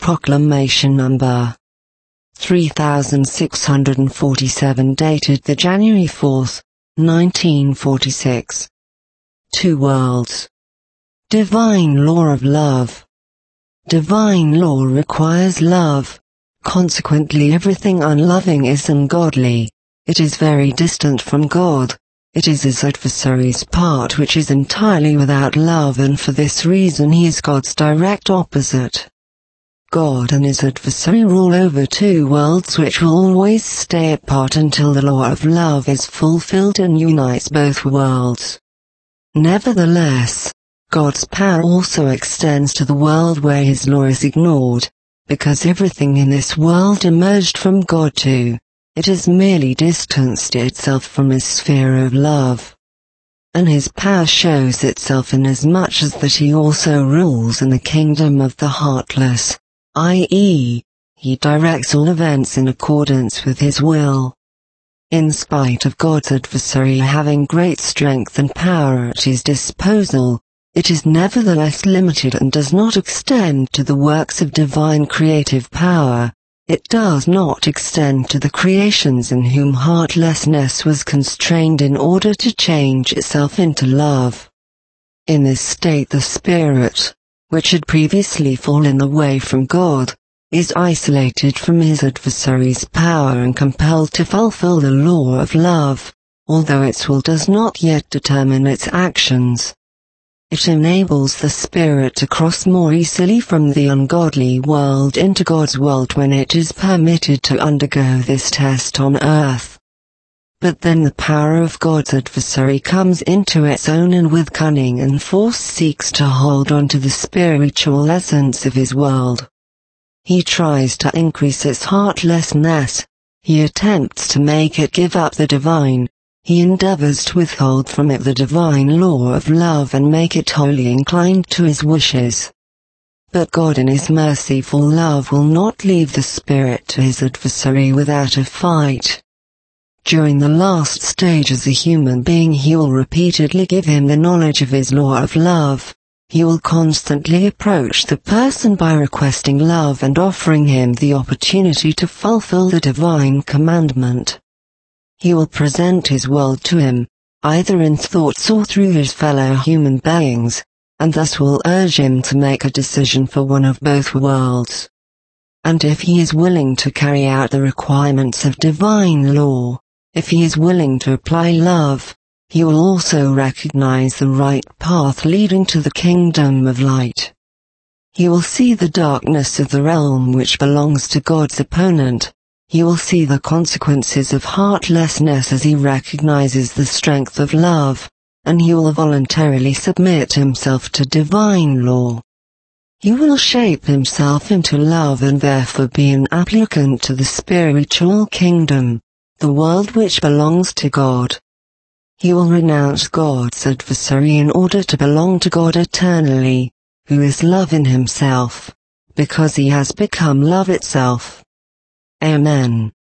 Proclamation Number 3647 dated the January 4th, 1946. Two worlds. Divine law of love. Divine law requires love. Consequently, everything unloving is ungodly. It is very distant from God. It is his adversary's part which is entirely without love, and for this reason he is God's direct opposite. God and his adversary rule over two worlds which will always stay apart until the law of love is fulfilled and unites both worlds. Nevertheless, God's power also extends to the world where his law is ignored, because everything in this world emerged from God too. It has merely distanced itself from his sphere of love. And his power shows itself inasmuch as that he also rules in the kingdom of the heartless, i.e., he directs all events in accordance with his will. In spite of God's adversary having great strength and power at his disposal, it is nevertheless limited and does not extend to the works of divine creative power. It does not extend to the creations in whom heartlessness was constrained in order to change itself into love. In this state the spirit, which had previously fallen away from God, is isolated from his adversary's power and compelled to fulfill the law of love, although its will does not yet determine its actions. It enables the spirit to cross more easily from the ungodly world into God's world when it is permitted to undergo this test on earth. But then the power of God's adversary comes into its own and with cunning and force seeks to hold on to the spiritual essence of his world. He tries to increase its heartlessness. He attempts to make it give up the divine. He endeavors to withhold from it the divine law of love and make it wholly inclined to his wishes. But God in his merciful love will not leave the spirit to his adversary without a fight. During the last stage as a human being he will repeatedly give him the knowledge of his law of love. He will constantly approach the person by requesting love and offering him the opportunity to fulfill the divine commandment. He will present his world to him, either in thoughts or through his fellow human beings, and thus will urge him to make a decision for one of both worlds. And if he is willing to carry out the requirements of divine law, if he is willing to apply love, he will also recognize the right path leading to the kingdom of light. He will see the darkness of the realm which belongs to God's opponent. He will see the consequences of heartlessness as he recognizes the strength of love, and he will voluntarily submit himself to divine law. He will shape himself into love and therefore be an applicant to the spiritual kingdom, the world which belongs to God. He will renounce God's adversary in order to belong to God eternally, who is love in himself, because he has become love itself. Amen.